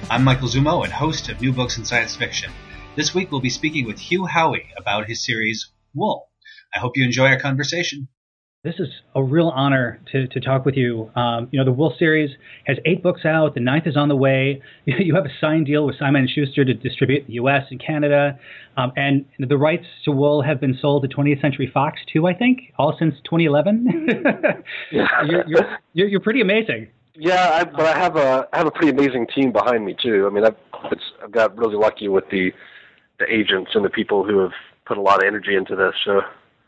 I'm Michael Zumo and host of New Books in Science Fiction. This week we'll be speaking with Hugh Howey about his series, Wool. I hope you enjoy our conversation. This is a real honor to talk with you. The Wool series has 8 books out. The 9th is on the way. You have a signed deal with Simon & Schuster to distribute the U.S. and Canada. And the rights to Wool have been sold to 20th Century Fox, too, I think, all since 2011. You're pretty amazing. Yeah, but I have a pretty amazing team behind me, too. I mean, I've got really lucky with the agents and the people who have put a lot of energy into this. So.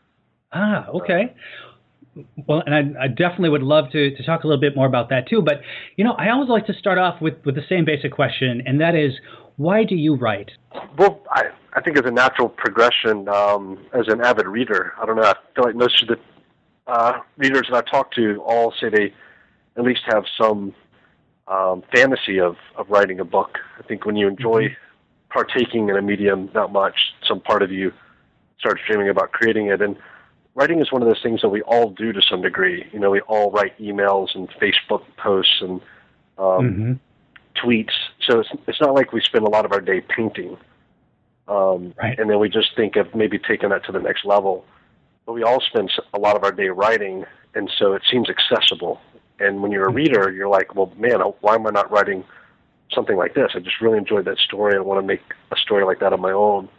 Okay. Well, and I definitely would love to talk a little bit more about that, too. But, I always like to start off with the same basic question, and that is, why do you write? Well, I think it's a natural progression as an avid reader. I don't know. I feel like most of the readers that I talk to all say they at least have some fantasy of writing a book. I think when you enjoy partaking in a medium that much, some part of you starts dreaming about creating it. And writing is one of those things that we all do to some degree. We all write emails and Facebook posts and tweets. So it's not like we spend a lot of our day painting. Right. And then we just think of maybe taking that to the next level. But we all spend a lot of our day writing, and so it seems accessible. And when you're a reader, you're like, well, man, why am I not writing something like this? I just really enjoyed that story. I want to make a story like that of my own.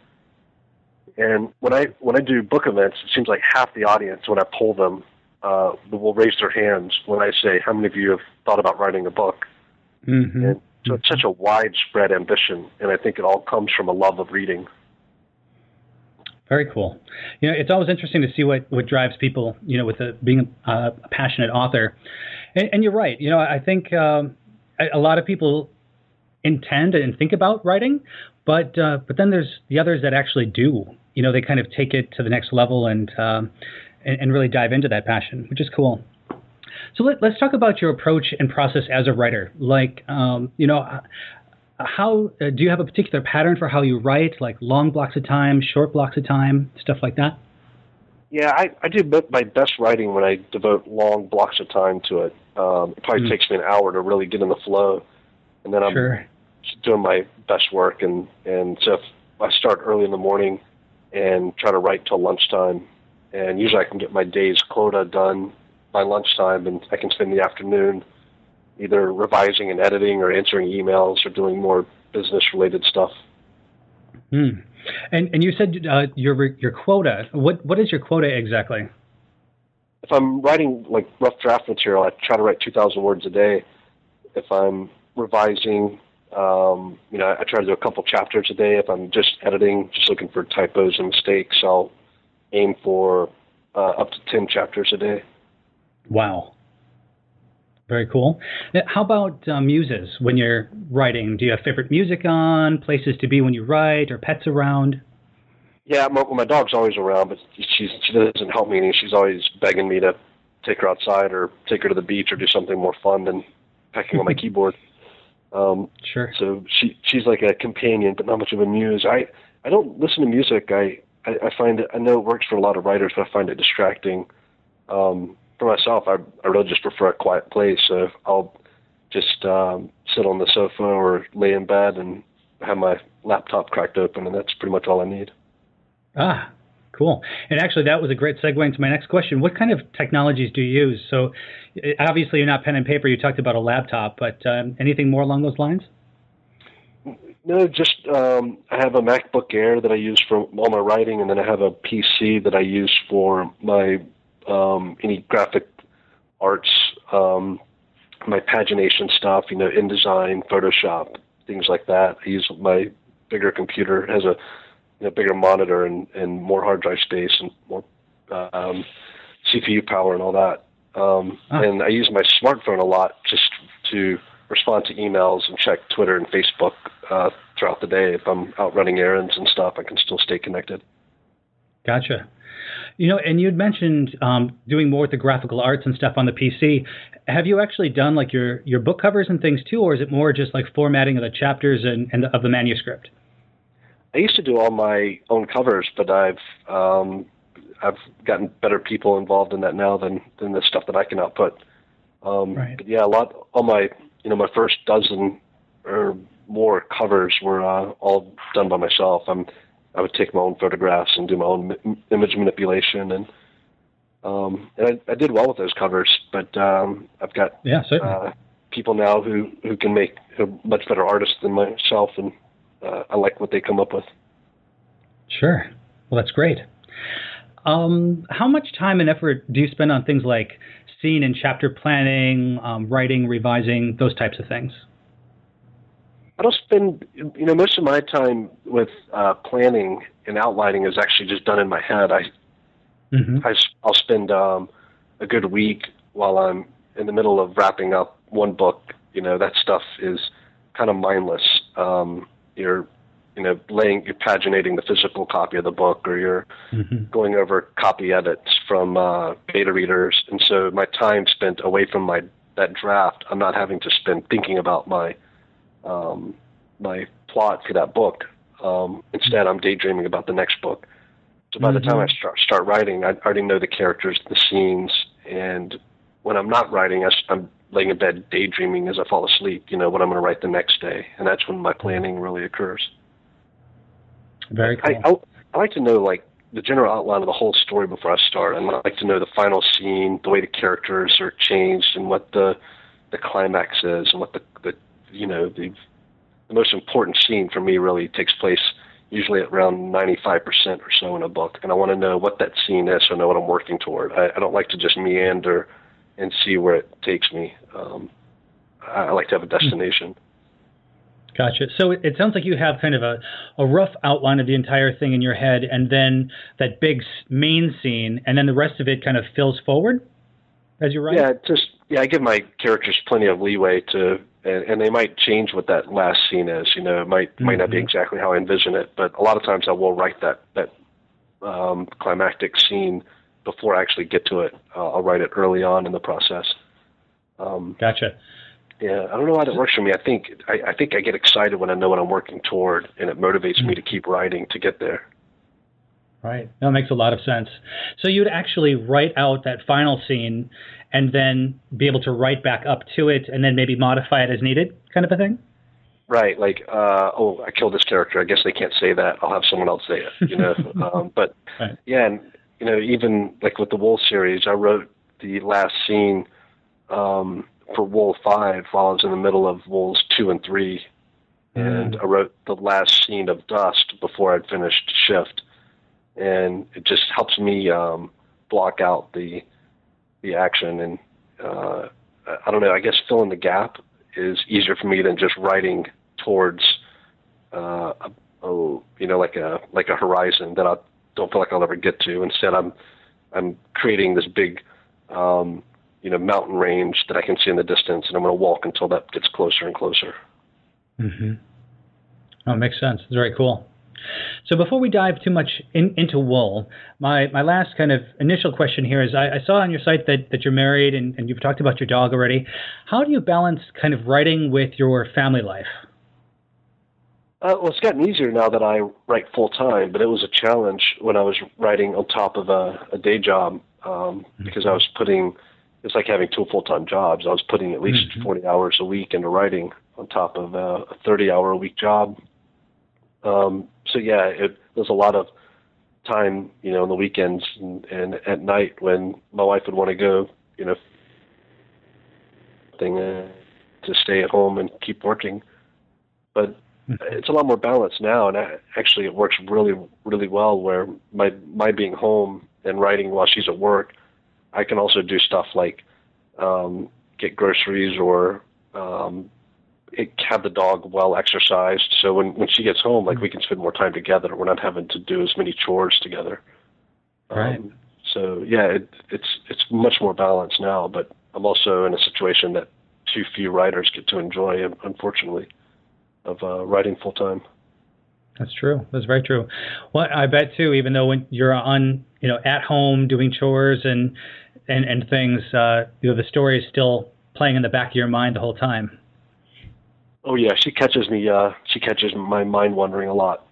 And when I do book events, it seems like half the audience, when I poll them, will raise their hands when I say, how many of you have thought about writing a book? Mm-hmm. And so it's such a widespread ambition, and I think it all comes from a love of reading. Very cool. It's always interesting to see what drives people, with being a passionate author. And you're right. I think a lot of people intend and think about writing, but then there's the others that actually do. They kind of take it to the next level and really dive into that passion, which is cool. So let's talk about your approach and process as a writer. Like, how do you have a particular pattern for how you write, like long blocks of time, short blocks of time, stuff like that? Yeah, I do my best writing when I devote long blocks of time to it. It probably takes me an hour to really get in the flow, and then I'm doing my best work. And so if I start early in the morning and try to write till lunchtime, and usually I can get my day's quota done by lunchtime, and I can spend the afternoon either revising and editing or answering emails or doing more business-related stuff. And you said your quota. What is your quota exactly? If I'm writing like rough draft material, I try to write 2,000 words a day. If I'm revising, I try to do a couple chapters a day. If I'm just editing, just looking for typos and mistakes, I'll aim for up to 10 chapters a day. Wow. Very cool. Now, how about muses when you're writing? Do you have favorite music on, places to be when you write, or pets around? Yeah, my dog's always around, but she doesn't help me any. She's always begging me to take her outside or take her to the beach or do something more fun than pecking on my keyboard. Sure. So she's like a companion, but not much of a muse. I don't listen to music. I find it, I know it works for a lot of writers, but I find it distracting. For myself, I really just prefer a quiet place. So I'll just sit on the sofa or lay in bed and have my laptop cracked open, and that's pretty much all I need. Ah, cool. And actually, that was a great segue into my next question. What kind of technologies do you use? So obviously, you're not pen and paper. You talked about a laptop, but anything more along those lines? No, just I have a MacBook Air that I use for all my writing, and then I have a PC that I use for my any graphic arts, my pagination stuff, InDesign, Photoshop, things like that. I use my bigger computer. It has a bigger monitor and more hard drive space and more CPU power and all that. And I use my smartphone a lot just to respond to emails and check Twitter and Facebook throughout the day. If I'm out running errands and stuff, I can still stay connected. Gotcha. And you'd mentioned doing more with the graphical arts and stuff on the PC. Have you actually done like your book covers and things too, or is it more just like formatting of the chapters and of the manuscript? I used to do all my own covers, but I've gotten better people involved in that now than the stuff that I can output. Right. But yeah, all my my first dozen or more covers were all done by myself. I would take my own photographs and do my own image manipulation, and I did well with those covers. But I've got people now who can make much better artists than myself, and I like what they come up with. Sure. Well, that's great. How much time and effort do you spend on things like scene and chapter planning, writing, revising, those types of things? I don't spend, most of my time with planning and outlining is actually just done in my head. I'll spend a good week while I'm in the middle of wrapping up one book. That stuff is kind of mindless. You're paginating the physical copy of the book, or you're going over copy edits from beta readers. And so my time spent away from that draft, I'm not having to spend thinking about my plot for that book. Instead, I'm daydreaming about the next book. So by the time I start writing, I already know the characters, the scenes, and when I'm not writing, I'm laying in bed daydreaming as I fall asleep, what I'm going to write the next day. And that's when my planning really occurs. Very cool. I like to know, the general outline of the whole story before I start. And I like to know the final scene, the way the characters are changed, and what the climax is, and what the most important scene for me really takes place usually at around 95% or so in a book. And I want to know what that scene is so I know what I'm working toward. I don't like to just meander and see where it takes me. I like to have a destination. Gotcha. So it sounds like you have kind of a rough outline of the entire thing in your head, and then that big main scene, and then the rest of it kind of fills forward as you write? I give my characters plenty of leeway and they might change what that last scene is. It might not be exactly how I envision it, but a lot of times I will write that climactic scene before I actually get to it. I'll write it early on in the process. Gotcha. Yeah, I don't know why that works for me. I think I get excited when I know what I'm working toward, and it motivates me to keep writing to get there. Right. That makes a lot of sense. So you'd actually write out that final scene and then be able to write back up to it and then maybe modify it as needed, kind of a thing? Right. I killed this character. I guess they can't say that. I'll have someone else say it, but right. Yeah, and, even with the Wool series, I wrote the last scene for Wool 5 while I was in the middle of Wools 2 and 3, and I wrote the last scene of Dust before I'd finished Shift, and it just helps me block out the action, and I don't know, I guess filling the gap is easier for me than just writing towards like a horizon that I don't feel like I'll ever get to. Instead, I'm creating this big mountain range that I can see in the distance, and I'm going to walk until that gets closer and closer. Oh, it makes sense. It's very cool. So before we dive too much into Wool, my last kind of initial question here is, I saw on your site that you're married and you've talked about your dog already. How do you balance kind of writing with your family life? Well, it's gotten easier now that I write full-time, but it was a challenge when I was writing on top of a day job because I was it's like having two full-time jobs. I was putting at least 40 hours a week into writing on top of a 30-hour-a-week job. There's a lot of time, on the weekends and at night when my wife would want to go, to stay at home and keep working. But it's a lot more balanced now, and actually it works really, really well where my being home and writing while she's at work, I can also do stuff like get groceries or have the dog well exercised. So when she gets home, we can spend more time together. We're not having to do as many chores together. Right. It's much more balanced now, but I'm also in a situation that too few writers get to enjoy, unfortunately, of writing full time. That's true. That's very true. Well, I bet too, even though when you're at home doing chores and things, the story is still playing in the back of your mind the whole time. Oh yeah, she catches me. She catches my mind wandering a lot.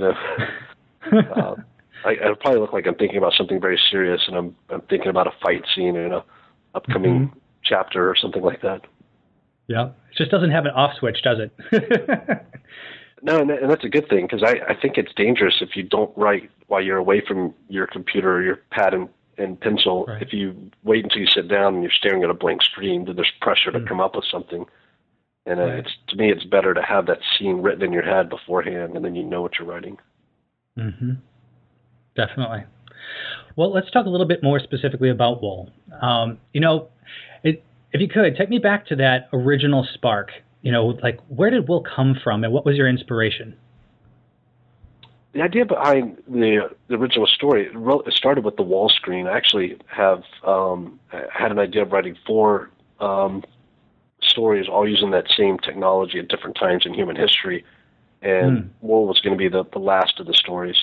I probably look like I'm thinking about something very serious, and I'm thinking about a fight scene in a upcoming chapter or something like that. Yeah. It just doesn't have an off switch, does it? No, and that's a good thing, because I think it's dangerous if you don't write while you're away from your computer or your pad and pencil. Right. If you wait until you sit down and you're staring at a blank screen, then there's pressure to come up with something. And Right. to me, it's better to have that scene written in your head beforehand, and then you know what you're writing. Mm-hmm. Definitely. Well, let's talk a little bit more specifically about Wool. If you could, take me back to that original spark. Like, where did Wool come from, and what was your inspiration? The idea behind the original story, it started with the wall screen. I actually had an idea of writing 4 stories, all using that same technology at different times in human history, and Wool was going to be the last of the stories.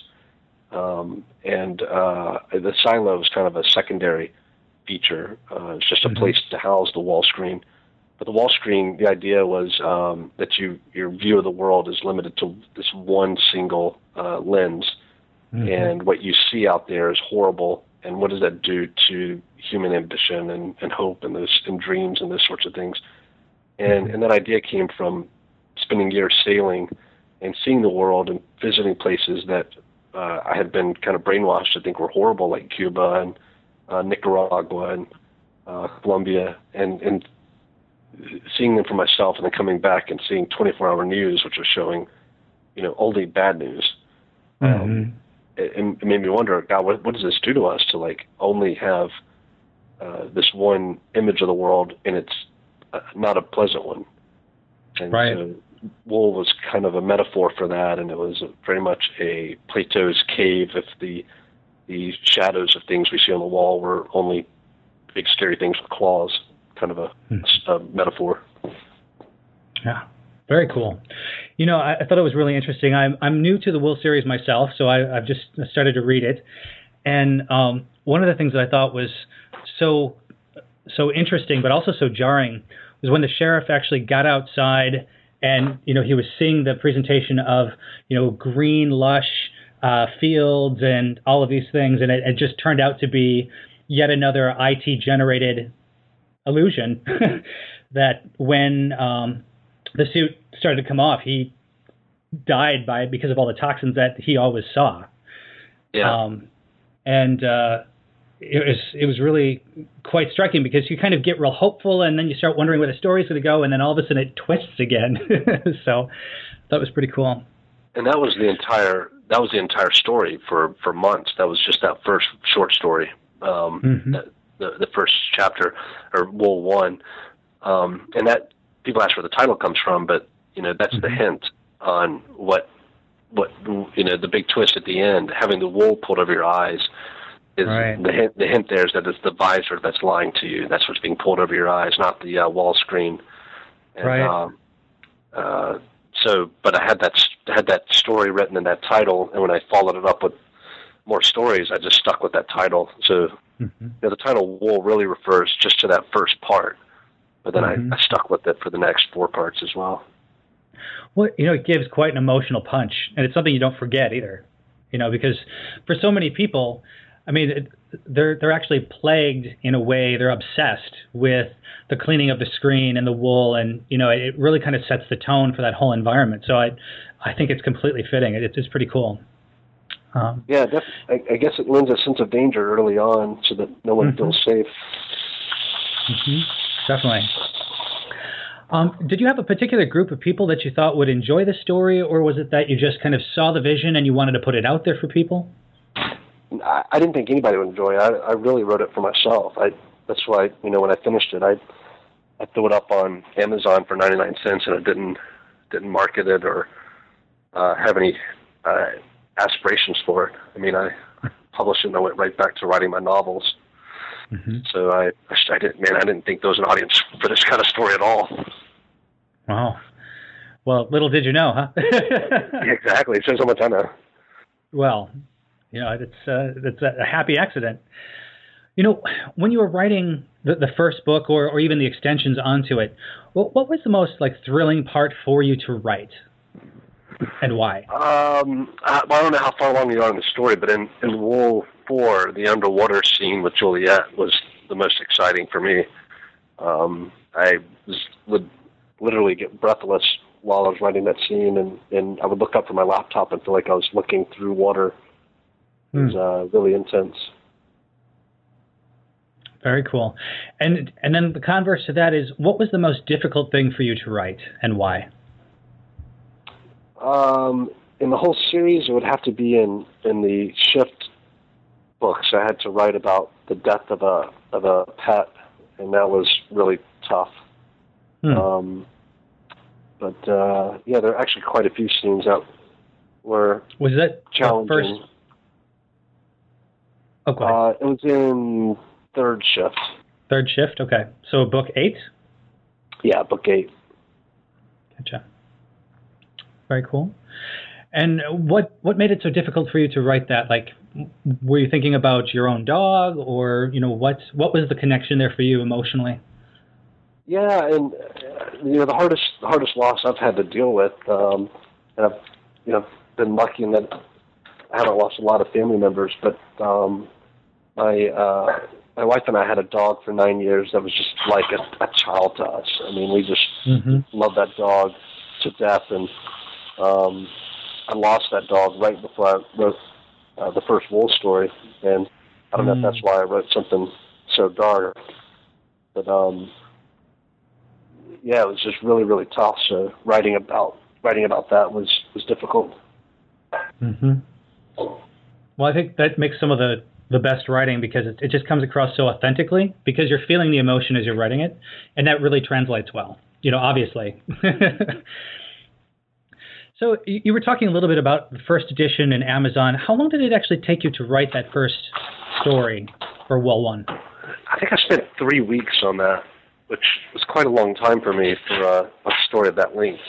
The silo was kind of a secondary feature. It's just a place to house the wall screen. But the wall screen, the idea was that your view of the world is limited to this one single lens, and what you see out there is horrible. And what does that do to human ambition and hope and dreams and those sorts of things? And that idea came from spending years sailing and seeing the world and visiting places that I had been kind of brainwashed to think were horrible, like Cuba and Nicaragua and Colombia, and seeing them for myself, and then coming back and seeing 24-hour news, which was showing, only bad news. It made me wonder, God, what does this do to us to only have this one image of the world, and it's not a pleasant one. And right. So Wool was kind of a metaphor for that, and it was very much a Plato's cave. If the shadows of things we see on the wall were only big scary things with claws, kind of a metaphor. Yeah, very cool. I thought it was really interesting. I'm new to the Wool series myself, so I've just started to read it. And one of the things that I thought was so interesting, but also so jarring, was when the sheriff actually got outside and, he was seeing the presentation of, green, lush fields and all of these things. And it just turned out to be yet another IT-generated illusion that when the suit started to come off, he died because of all the toxins that he always saw. Yeah. It was really quite striking, because you kind of get real hopeful, and then you start wondering where the story's going to go, and then all of a sudden it twists again. So that was pretty cool. And that was the entire story for months. That was just that first short story, the first chapter, or Wool 1, and that people ask where the title comes from, but that's the hint on what the big twist at the end, having the wool pulled over your eyes. Is right. The hint there is that it's the visor that's lying to you. That's what's being pulled over your eyes, not the wall screen. And, right. But I had that story written in that title, and when I followed it up with more stories, I just stuck with that title. So the title Wool really refers just to that first part, but then I stuck with it for the next 4 parts as well. Well, it gives quite an emotional punch, and it's something you don't forget either. Because for so many people, I mean, they're actually plagued in a way. They're obsessed with the cleaning of the screen and the wool, and it really kind of sets the tone for that whole environment. So I think it's completely fitting. It's pretty cool. Yeah, I guess it lends a sense of danger early on, so that no one feels safe. Definitely. Did you have a particular group of people that you thought would enjoy the story, or was it that you just kind of saw the vision and you wanted to put it out there for people? I didn't think anybody would enjoy it. I really wrote it for myself. That's why, when I finished it, I threw it up on Amazon for 99 cents, and I didn't market it or have any aspirations for it. I mean, I published it and I went right back to writing my novels. So I didn't think there was an audience for this kind of story at all. Wow. Well, little did you know, huh? Exactly. It shows how much I know. Well, it's a happy accident. When you were writing the first book or even the extensions onto it, what was the most thrilling part for you to write, and why? I don't know how far along you are in the story, but in Wool 4, the underwater scene with Juliet was the most exciting for me. I would literally get breathless while I was writing that scene, and I would look up from my laptop and feel like I was looking through water. It was really intense. Very cool. And then the converse to that is, what was the most difficult thing for you to write, and why? In the whole series, it would have to be in the Shift books. I had to write about the death of a pet, and that was really tough. But yeah, there are actually quite a few scenes that were was that challenging. First? Oh, go ahead. It was in Third Shift. Third Shift, okay. So book 8? Yeah, book 8. Gotcha. Very cool. And what made it so difficult for you to write that? Like, were you thinking about your own dog, or what was the connection there for you emotionally? Yeah, and the hardest loss I've had to deal with, and I've been lucky in that I haven't lost a lot of family members, but my wife and I had a dog for 9 years that was just like a child to us. I mean, we just loved that dog to death, and I lost that dog right before I wrote the first Wool story, and I don't know if that's why I wrote something so dark, but yeah, it was just really, really tough. So writing about that was difficult. Well, I think that makes some of the best writing, because it just comes across so authentically, because you're feeling the emotion as you're writing it, and that really translates well, obviously. So you were talking a little bit about the first edition in Amazon. How long did it actually take you to write that first story for Wool 1? I think I spent 3 weeks on that, which was quite a long time for me for a story of that length.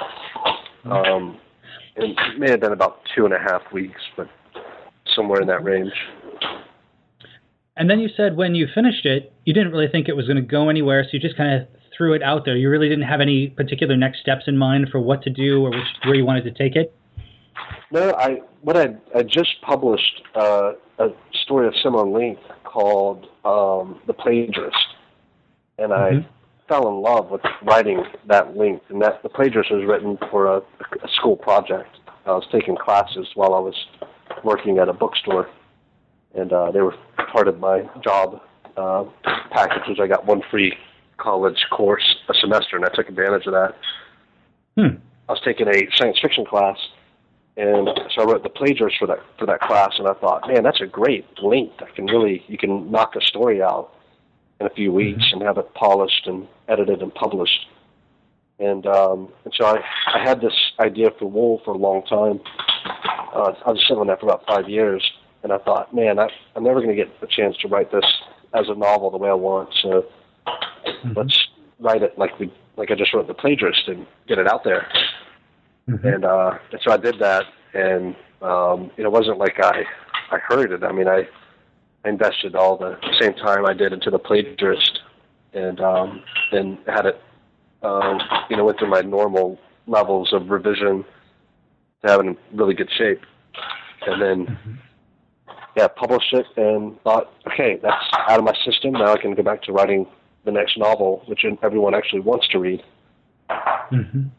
It may have been about 2.5 weeks, but somewhere in that range. And then you said when you finished it, you didn't really think it was going to go anywhere, so you just kind of threw it out there. You really didn't have any particular next steps in mind for what to do or where you wanted to take it? No, I just published a story of similar length called The Plagiarist, and I fell in love with writing that length. And The Plagiarist was written for a school project. I was taking classes while I was working at a bookstore, and they were part of my job package, which I got one free college course a semester, and I took advantage of that. I was taking a science fiction class, and so I wrote The Plagiarist for that class, and I thought, man, that's a great length. You can knock a story out in a few weeks and have it polished and edited and published. And so I had this idea for Wool for a long time. I was sitting on that for about 5 years, and I thought, man, I'm never going to get a chance to write this as a novel the way I want, so let's write it like I just wrote The Plagiarist and get it out there. And so I did that, and it wasn't like I hurried it. I mean, I invested all the same time I did into The Plagiarist, and then had it, went through my normal levels of revision to have it in really good shape, and then published it, and thought, okay, that's out of my system. Now I can go back to writing the next novel, which everyone actually wants to read. And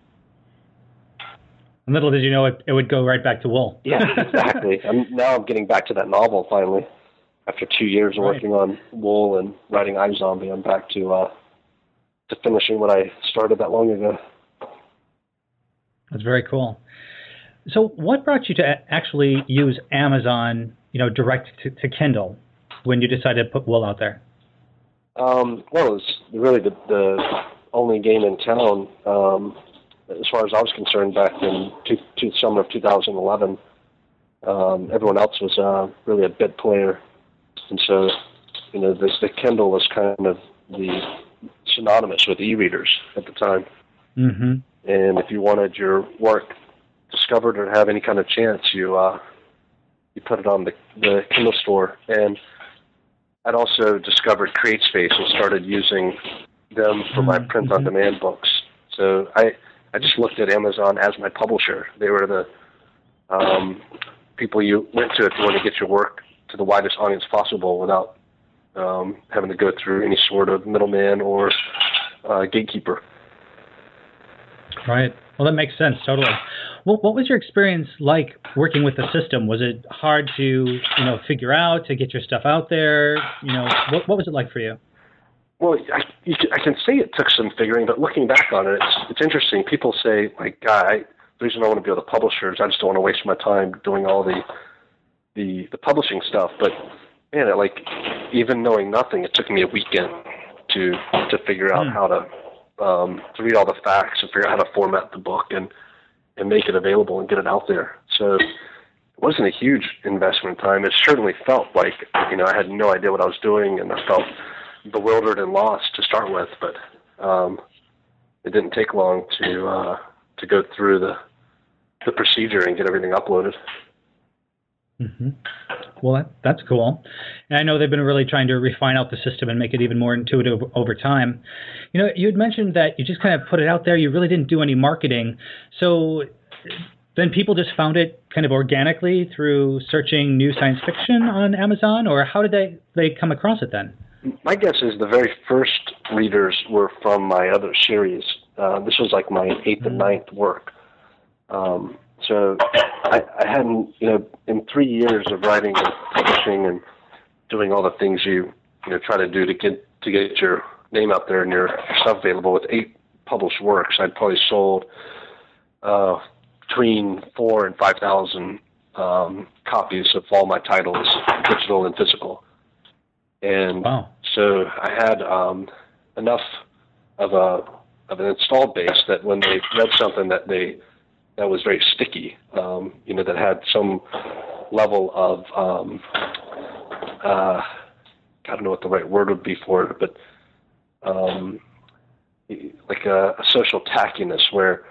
little did you know it would go right back to Wool. Yeah, exactly. Now I'm getting back to that novel finally. After 2 years of working on Wool and writing iZombie, I'm back to finishing what I started that long ago. That's very cool. So what brought you to actually use Amazon, direct to Kindle when you decided to put Wool out there? Well, it was really the only game in town, as far as I was concerned, back in summer of 2011. Everyone else was really a bit player. And so, the Kindle was kind of the synonymous with e-readers at the time. And if you wanted your work discovered or have any kind of chance, you put it on the Kindle store. And I'd also discovered CreateSpace and started using them for my print-on-demand books. So I just looked at Amazon as my publisher. They were the people you went to if you want to get your work to the widest audience possible without having to go through any sort of middleman or gatekeeper. Right. Well, that makes sense totally. Well, what was your experience like working with the system? Was it hard to figure out, to get your stuff out there? What was it like for you? Well, I can say it took some figuring, but looking back on it, it's interesting. People say, like, the reason I want to be with the publishers, I just don't want to waste my time doing all the publishing stuff. But man, even knowing nothing, it took me a weekend to figure out how to read all the facts and figure out how to format the book and make it available and get it out there. So it wasn't a huge investment in time. It certainly felt like I had no idea what I was doing, and I felt bewildered and lost to start with, but it didn't take long to go through the procedure and get everything uploaded. Mm-hmm. Well, that's cool. And I know they've been really trying to refine out the system and make it even more intuitive over time. You had mentioned that you just kind of put it out there. You really didn't do any marketing. So then people just found it kind of organically through searching new science fiction on Amazon, or how did they come across it then? My guess is the very first readers were from my other series. This was like my 8th and 9th work. So I hadn't, in 3 years of writing and publishing and doing all the things you try to do to get your name out there and your stuff available, with 8 published works, I'd probably sold between 4,000 and 5,000 copies of all my titles, digital and physical. And so I had enough of an installed base that when they read something that was very sticky, that had some level of I don't know what the right word would be for it, but like a social tackiness, where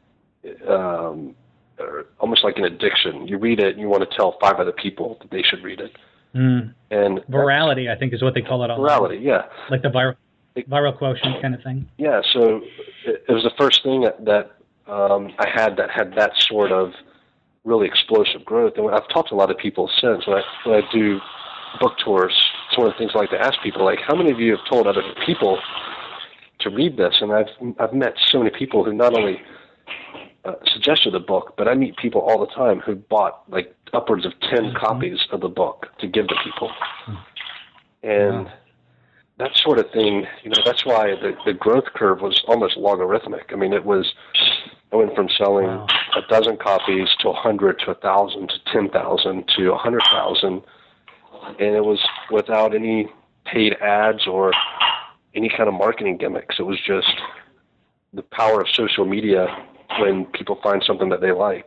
almost like an addiction. You read it and you want to tell 5 other people that they should read it. And virality, I think, is what they call it online. Virality, yeah. Like the viral quotient kind of thing. Yeah, so it was the first thing that I had that sort of really explosive growth. And I've talked to a lot of people since. When I do book tours, it's one of the things I like to ask people, like, how many of you have told other people to read this? And I've met so many people who not only suggested the book, but I meet people all the time who bought like upwards of 10 copies of the book to give to people. And that sort of thing, that's why the growth curve was almost logarithmic. I mean, I went from selling a dozen copies to 100 to 1,000 to 10,000 to 100,000, and it was without any paid ads or any kind of marketing gimmicks. It was just the power of social media when people find something that they like.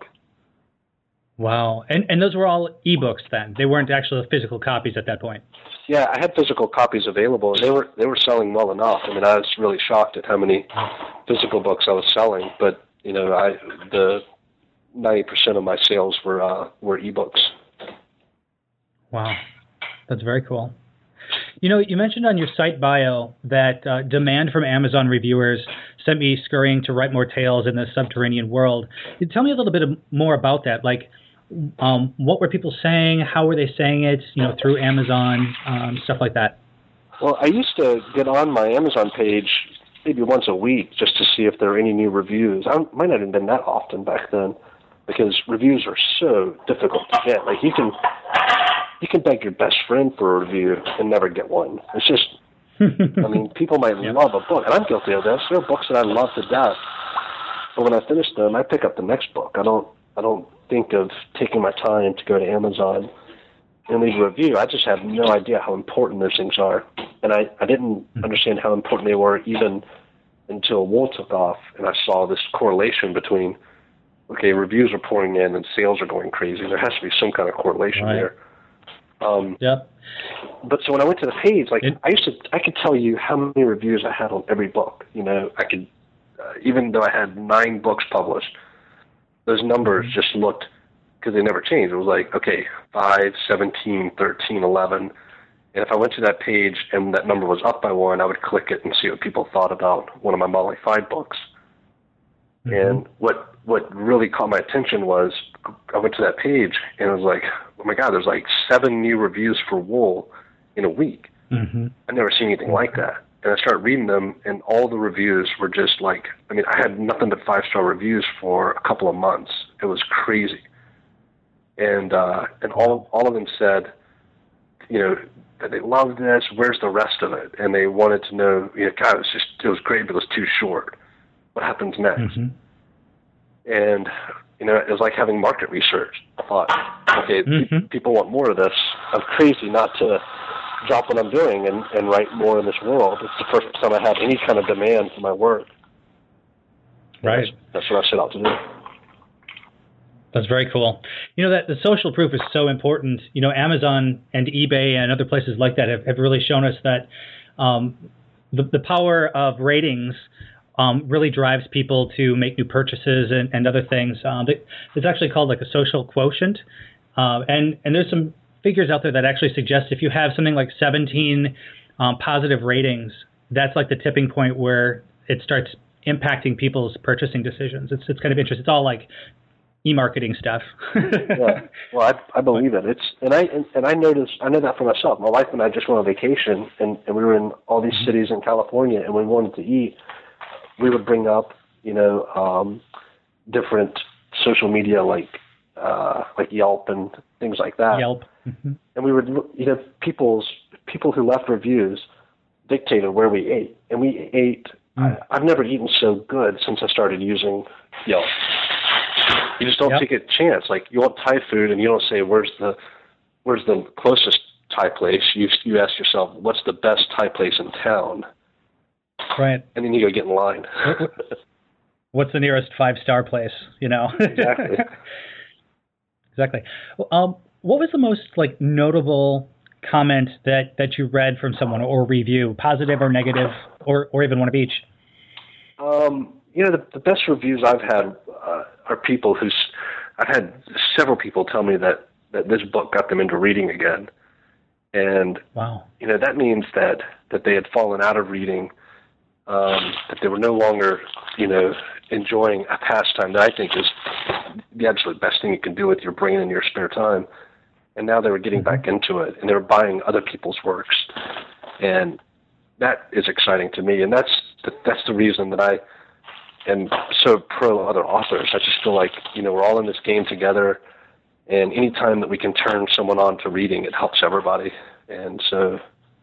Wow. And those were all ebooks then? They weren't actual physical copies at that point? Yeah, I had physical copies available, and they were selling well enough. I mean, I was really shocked at how many physical books I was selling, but the 90% of my sales were ebooks. Wow. That's very cool. You mentioned on your site bio that demand from Amazon reviewers sent me scurrying to write more tales in the subterranean world. Can you tell me a little bit more about that? Like, what were people saying? How were they saying it? Through Amazon, stuff like that. Well, I used to get on my Amazon page maybe once a week just to see if there were any new reviews. I might not have been that often back then, because reviews are so difficult to get. Like, you can beg your best friend for a review and never get one. It's just, I mean, people might love a book, and I'm guilty of this. There are books that I love to death, but when I finish them, I pick up the next book. I don't think of taking my time to go to Amazon and leave a review. I just have no idea how important those things are, and I didn't understand how important they were even until Wool took off, and I saw this correlation between, okay, reviews are pouring in and sales are going crazy. There has to be some kind of correlation there. Yep. But so when I went to the page, I could tell you how many reviews I had on every book. I could, even though I had 9 books published, those numbers just looked, because they never changed. It was like, okay, 5, 17, 13, 11. And if I went to that page and that number was up by 1, I would click it and see what people thought about one of my Molly Fide books. And what really caught my attention was, I went to that page and it was like, oh my God, there's like 7 new reviews for Wool in a week. I've never seen anything like that. and I started reading them, and all the reviews were just like, I mean, I had nothing but 5-star reviews for a couple of months. It was crazy. And all of them said, you know, that they loved this. Where's the rest of it? And they wanted to know, you know, God, it was great, but it was too short. What happens next? Mm-hmm. And, you know, it was like having market research. I thought, okay, people want more of this. I'm crazy not to drop what I'm doing and write more in this world. It's the first time I had any kind of demand for my work. Right. That's what I set out to do. That's very cool. You know, that the social proof is so important. You know, Amazon and eBay and other places like that have really shown us that the power of ratings really drives people to make new purchases and other things. It's actually called like a social quotient. And there's some figures out there that actually suggest if you have something like 17 positive ratings, that's like the tipping point where it starts impacting people's purchasing decisions. It's kind of interesting. It's all like e-marketing stuff. Yeah. Well, I believe it. And I know that for myself. My wife and I just went on vacation, and we were in all these cities in California, and when we wanted to eat, we would bring up, you know, different social media like Yelp and things like that. Yelp. Mm-hmm. And we would, you know, people who left reviews dictated where we ate, and we ate. I've never eaten so good since I started using Yelp. You just don't take a chance. Like, you want Thai food, and you don't say where's the closest Thai place. You ask yourself, what's the best Thai place in town? Right. And then you go get in line. What's the nearest 5-star place? You know. Exactly. Exactly. What was the most like notable comment that you read from someone or review, positive or negative, or even one of each? You know, the best reviews I've had are people I've had several people tell me that this book got them into reading again. And, wow. You know, that means that they had fallen out of reading, that they were no longer, you know, enjoying a pastime that I think is the absolute best thing you can do with your brain in your spare time. And now they were getting back into it, and they were buying other people's works. And that is exciting to me. And that's the reason that I am so pro other authors. I just feel like, you know, we're all in this game together, and any time that we can turn someone on to reading, it helps everybody. And so,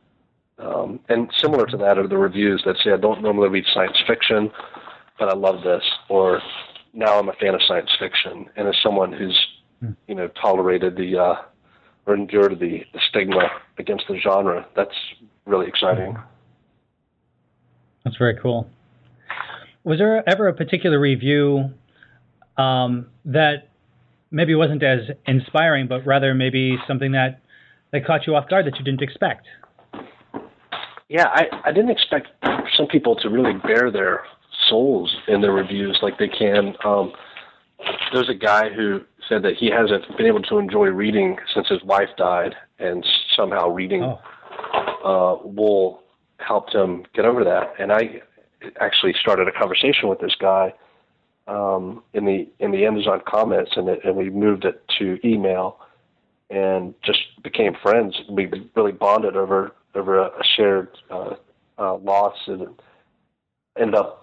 and similar to that are the reviews that say, I don't normally read science fiction, but I love this, or now I'm a fan of science fiction. And as someone who's, you know, tolerated or endured the stigma against the genre, that's really exciting. That's very cool. Was there ever a particular review that maybe wasn't as inspiring, but rather maybe something that caught you off guard that you didn't expect? Yeah, I didn't expect some people to really bare their souls in their reviews like they can. There's a guy who said that he hasn't been able to enjoy reading since his wife died, and somehow reading Wool helped him get over that. And I actually started a conversation with this guy in the Amazon comments, and we moved it to email and just became friends. We really bonded over a shared loss, and ended up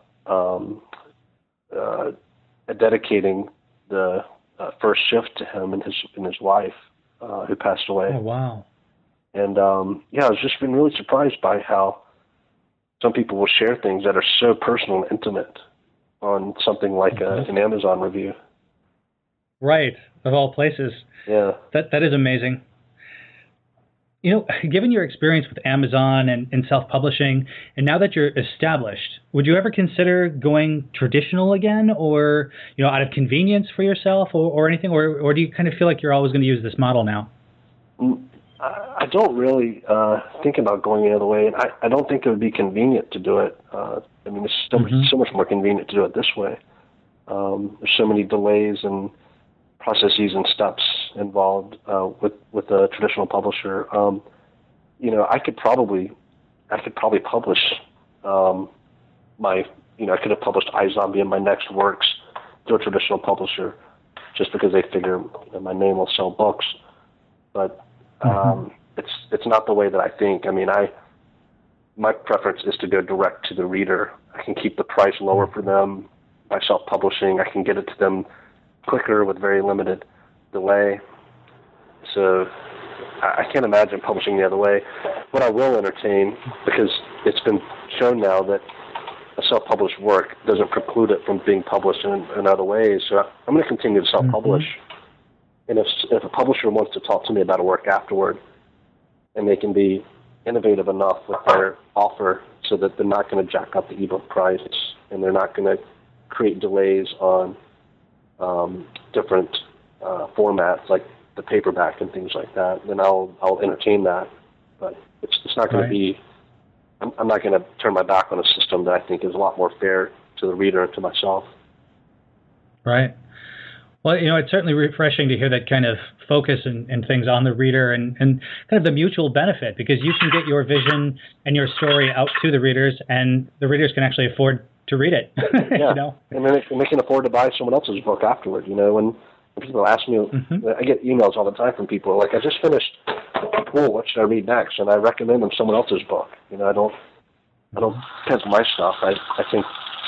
dedicating the first shift to him and his wife who passed away. Oh, wow. And I was just been really surprised by how some people will share things that are so personal and intimate on something like an Amazon review. Right, of all places. Yeah. That is amazing. You know, given your experience with Amazon and self-publishing, and now that you're established, would you ever consider going traditional again, or, you know, out of convenience for yourself or anything, or do you kind of feel like you're always going to use this model now? I don't really think about going the other way, and I don't think it would be convenient to do it. I mean, it's so much more convenient to do it this way. There's so many delays and processes and steps involved with a traditional publisher. You know, I could probably publish I could have published iZombie and my next works through a traditional publisher, just because they figure, you know, my name will sell books. But it's not the way that I think. I mean, my preference is to go direct to the reader. I can keep the price lower for them by self-publishing. I can get it to them quicker with very limited delay. So I can't imagine publishing the other way. What I will entertain, because it's been shown now that a self-published work doesn't preclude it from being published in other ways. So I'm going to continue to self-publish. And if a publisher wants to talk to me about a work afterward, and they can be innovative enough with their offer so that they're not going to jack up the ebook price, and they're not going to create delays on different formats like the paperback and things like that, then I'll entertain that. But it's not going to be. I'm not going to turn my back on a system that I think is a lot more fair to the reader and to myself. Right. Well, it's certainly refreshing to hear that kind of focus and things on the reader and kind of the mutual benefit, because you can get your vision and your story out to the readers, and the readers can actually afford to read it. Yeah. And then they can afford to buy someone else's book afterward. When people ask me, I get emails all the time from people like, I just finished Wool, what should I read next? And I recommend them someone else's book. I don't pimp my stuff. I think,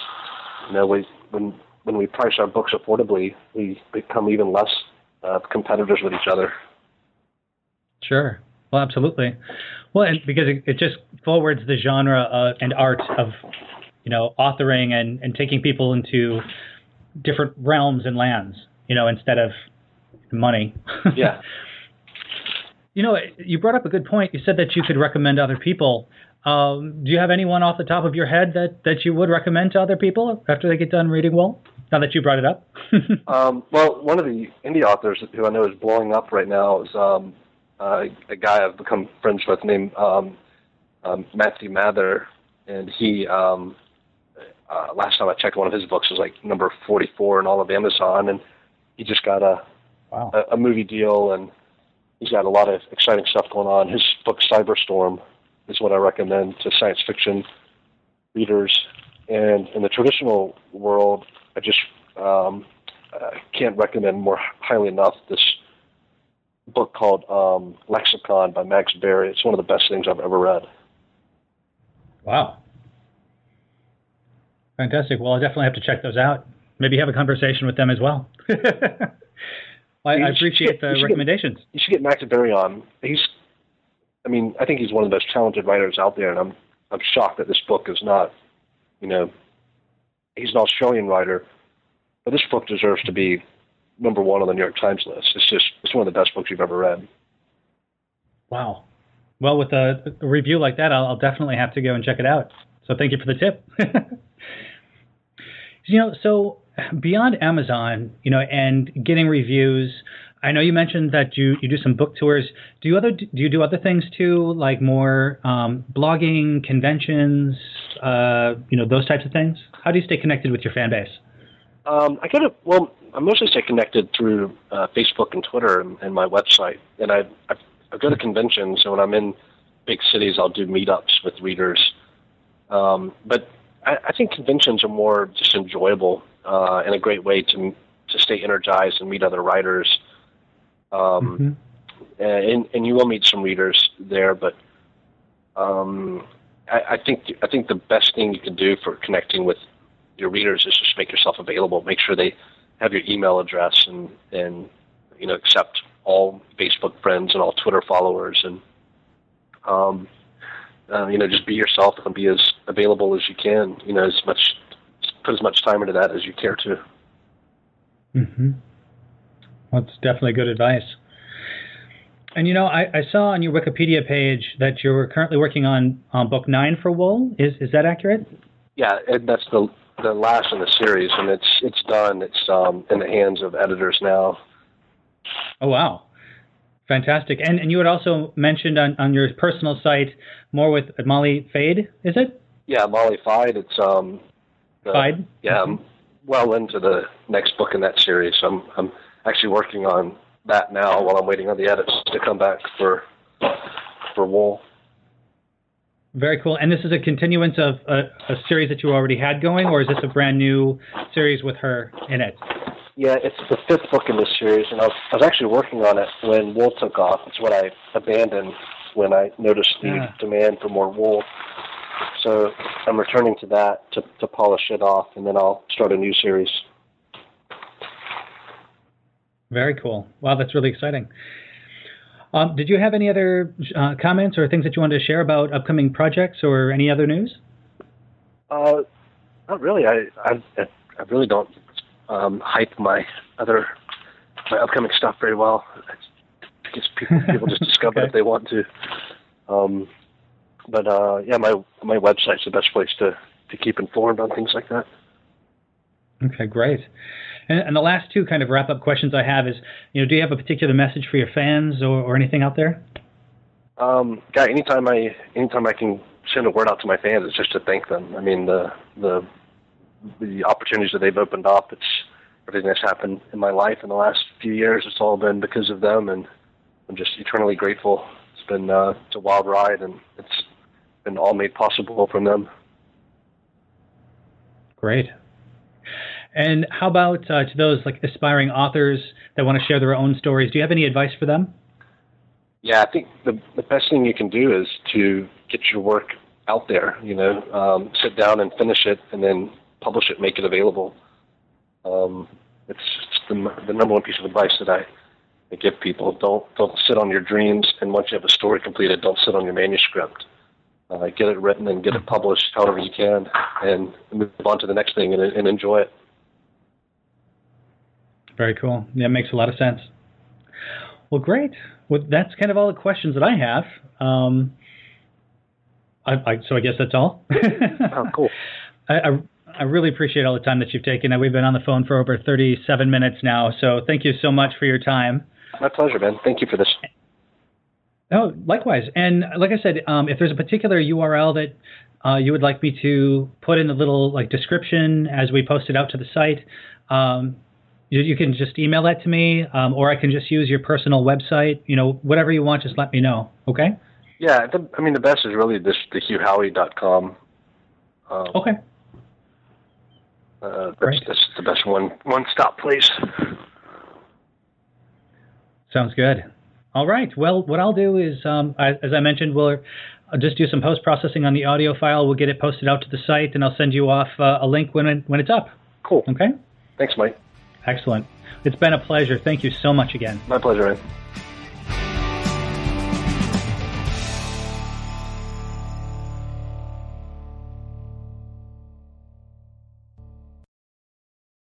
when we price our books affordably, we become even less competitors with each other. Sure. Well, absolutely. Well, and because it just forwards the genre and art of, authoring and taking people into different realms and lands, instead of money. Yeah. You brought up a good point. You said that you could recommend other people. Do you have anyone off the top of your head that you would recommend to other people after they get done reading Wool? Now that you brought it up. Well, one of the indie authors who I know is blowing up right now is a guy I've become friends with named Matthew Mather, and he last time I checked, one of his books was like number 44 in all of Amazon, and he just got a movie deal, and he's got a lot of exciting stuff going on. His book Cyberstorm is what I recommend to science fiction readers. And in the traditional world, I just can't recommend more highly enough this book called Lexicon by Max Barry. It's one of the best things I've ever read. Wow. Fantastic. Well, I'll definitely have to check those out. Maybe have a conversation with them as well. I appreciate the recommendations. You should get Max Barry on. I think he's one of the most talented writers out there, and I'm shocked that this book is not, he's an Australian writer, but this book deserves to be number one on the New York Times list. It's one of the best books you've ever read. Wow. Well, with a review like that, I'll definitely have to go and check it out. So thank you for the tip. So beyond Amazon, and getting reviews, I know you mentioned that you do some book tours. Do you do other things too, like more blogging, conventions, those types of things? How do you stay connected with your fan base? I mostly stay connected through Facebook and Twitter and my website. And I go to conventions, and when I'm in big cities, I'll do meetups with readers. But I think conventions are more just enjoyable and a great way to stay energized and meet other writers. And you will meet some readers there, but I think the best thing you can do for connecting with your readers is just make yourself available. Make sure they have your email address and accept all Facebook friends and all Twitter followers, and just be yourself and be as available as you can. Put as much time into that as you care to. Mm-hmm. That's definitely good advice. And I saw on your Wikipedia page that you're currently working on book 9 for Wool. Is that accurate? Yeah, that's the last in the series, and it's done. It's in the hands of editors now. Oh wow, fantastic! And you had also mentioned on your personal site more with Molly Fade, is it? Yeah, Molly Fide. It's Fide. Yeah, I'm well into the next book in that series. I'm actually working on that now while I'm waiting on the edits to come back for Wool. Very cool. And this is a continuance of a series that you already had going, or is this a brand new series with her in it? Yeah, it's the 5th book in this series, and I was actually working on it when Wool took off. It's what I abandoned when I noticed the demand for more Wool. So I'm returning to that to polish it off, and then I'll start a new series. Very cool. Wow, that's really exciting. Did you have any other comments or things that you wanted to share about upcoming projects or any other news? Not really. I really don't hype my upcoming stuff very well. I guess people just discover it if they want to. But my website's the best place to keep informed on things like that. Okay, great. And the last two kind of wrap-up questions I have is, do you have a particular message for your fans or anything out there? Anytime I can send a word out to my fans, it's just to thank them. I mean, the opportunities that they've opened up, it's everything that's happened in my life in the last few years. It's all been because of them, and I'm just eternally grateful. It's been it's a wild ride, and it's been all made possible from them. Great. And how about to those like aspiring authors that want to share their own stories? Do you have any advice for them? Yeah, I think the best thing you can do is to get your work out there. Sit down and finish it, and then publish it, make it available. It's the number one piece of advice that I give people. Don't sit on your dreams, and once you have a story completed, don't sit on your manuscript. Get it written and get it published however you can, and move on to the next thing and enjoy it. Very cool. Yeah, it makes a lot of sense. Well, great. Well, that's kind of all the questions that I have. So I guess that's all. Oh, cool. I really appreciate all the time that you've taken. We've been on the phone for over 37 minutes now, so thank you so much for your time. My pleasure, Ben. Thank you for this. Oh, likewise. And like I said, if there's a particular URL that you would like me to put in the little description as we post it out to the site, you can just email that to me, or I can just use your personal website. Whatever you want, just let me know. Okay? Yeah, the best is really the HughHowey.com. Okay. That's the best one-stop place. Sounds good. All right. Well, what I'll do is, as I mentioned, we'll just do some post-processing on the audio file. We'll get it posted out to the site, and I'll send you off a link when it's up. Cool. Okay? Thanks, Mike. Excellent. It's been a pleasure. Thank you so much again. My pleasure, man.